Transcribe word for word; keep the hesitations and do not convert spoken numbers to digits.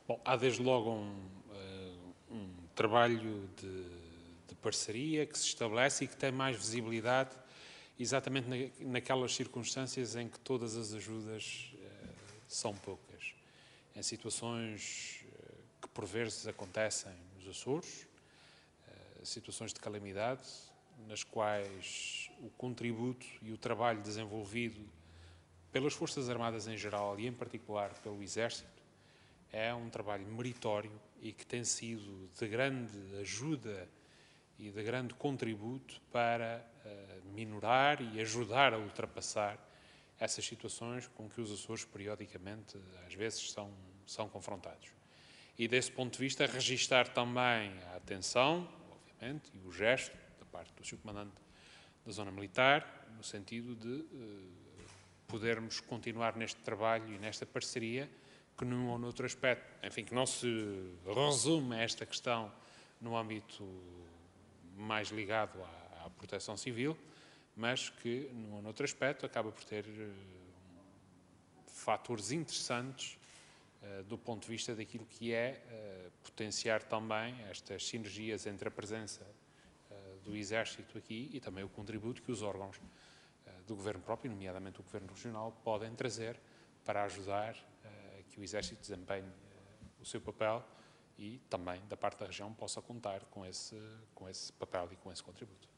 Bom, há desde logo um, um trabalho de, de parceria que se estabelece e que tem mais visibilidade exatamente na, naquelas circunstâncias em que todas as ajudas uh, são poucas. Em situações uh, que por vezes acontecem nos Açores, uh, situações de calamidade, nas quais o contributo e o trabalho desenvolvido pelas Forças Armadas em geral e em particular pelo Exército é um trabalho meritório e que tem sido de grande ajuda e de grande contributo para uh, minorar e ajudar a ultrapassar essas situações com que os Açores periodicamente, às vezes, são, são confrontados. E desse ponto de vista, registar também a atenção, obviamente, e o gesto da parte do seu comandante da Zona Militar, no sentido de uh, podermos continuar neste trabalho e nesta parceria, que num ou noutro aspecto, enfim, que não se resume a esta questão no âmbito mais ligado à, à proteção civil, mas que num ou noutro aspecto acaba por ter uh, fatores interessantes uh, do ponto de vista daquilo que é uh, potenciar também estas sinergias entre a presença uh, do Exército aqui e também o contributo que os órgãos uh, do Governo próprio, nomeadamente o Governo Regional, podem trazer para ajudar uh, que o Exército desempenhe uh, o seu papel e também, da parte da região, possa contar com esse, com esse papel e com esse contributo.